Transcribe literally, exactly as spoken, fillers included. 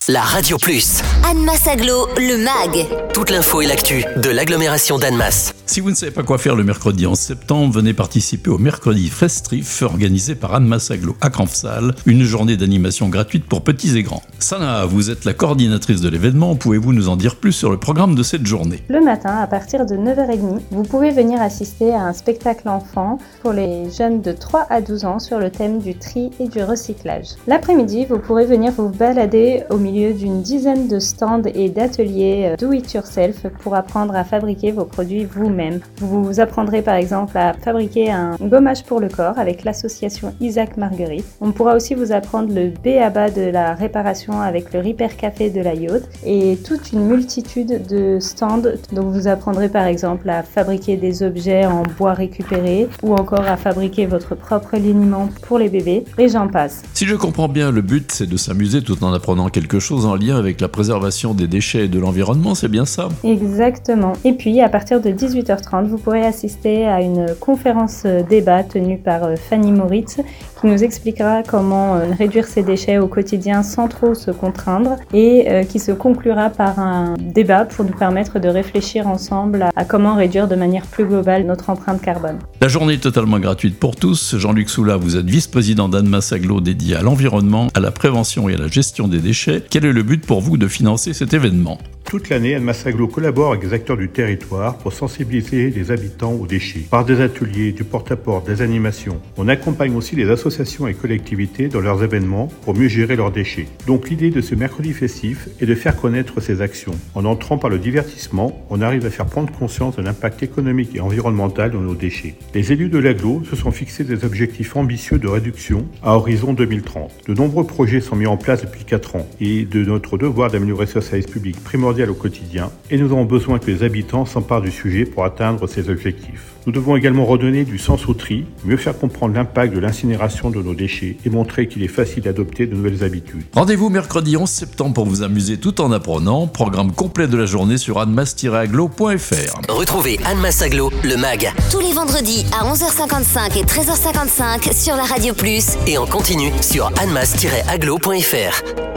la Radio Plus. Annemasse Agglo, le mag. Toute l'info et l'actu de l'agglomération d'Annemasse. Si vous ne savez pas quoi faire le mercredi onze septembre, venez participer au mercredi festif organisé par Annemasse Agglo à Crampsal, une journée d'animation gratuite pour petits et grands. Sana, vous êtes la coordinatrice de l'événement, pouvez-vous nous en dire plus sur le programme de cette journée? Le matin, à partir de neuf heures trente, vous pouvez venir assister à un spectacle enfant pour les jeunes de trois à douze ans sur le thème du tri et du recyclage. L'après-midi, vous pourrez venir vous balader au milieu d'une dizaine de stands et d'ateliers do-it-yourself pour apprendre à fabriquer vos produits vous-même. Vous apprendrez par exemple à fabriquer un gommage pour le corps avec l'association Isaac Marguerite. On pourra aussi vous apprendre le B A B A de la réparation avec le Repair Café de la Yacht et toute une multitude de stands dont vous apprendrez par exemple à fabriquer des objets en bois récupéré ou encore à fabriquer votre propre liniment pour les bébés et j'en passe. Si je comprends bien, le but c'est de s'amuser tout en apprenant quelque chose en lien avec la préservation des déchets et de l'environnement, c'est bien ça? Exactement. Et puis à partir de dix-huit heures trente, vous pourrez assister à une conférence débat tenue par Fanny Moritz qui nous expliquera comment réduire ses déchets au quotidien sans trop se contraindre et qui se conclura par un débat pour nous permettre de réfléchir ensemble à comment réduire de manière plus globale notre empreinte carbone. La journée est totalement gratuite pour tous. Jean-Luc Soula, vous êtes vice-président d'Annemasse Agglo dédié à l'environnement, à la prévention et à la gestion des déchets. Quel est le but pour vous de financer cet événement? Toute l'année, Annemasse Agglo collabore avec les acteurs du territoire pour sensibiliser les habitants aux déchets. Par des ateliers, du porte-à-porte, des animations. On accompagne aussi les associations et collectivités dans leurs événements pour mieux gérer leurs déchets. Donc l'idée de ce mercredi festif est de faire connaître ces actions. En entrant par le divertissement, on arrive à faire prendre conscience de l'impact économique et environnemental de nos déchets. Les élus de l'Agglo se sont fixés des objectifs ambitieux de réduction à horizon deux mille trente. De nombreux projets sont mis en place depuis quatre ans et de notre devoir d'améliorer ce service public primordial au quotidien et nous avons besoin que les habitants s'emparent du sujet pour atteindre ces objectifs. Nous devons également redonner du sens au tri, mieux faire comprendre l'impact de l'incinération de nos déchets et montrer qu'il est facile d'adopter de nouvelles habitudes. Rendez-vous mercredi onze septembre pour vous amuser tout en apprenant. Programme complet de la journée sur annemasse tiret agglo point f r. Retrouvez Annemasse Agglo, le mag. Tous les vendredis à onze heures cinquante-cinq et treize heures cinquante-cinq sur la Radio Plus. Et en continu sur annemasse tiret agglo point f r.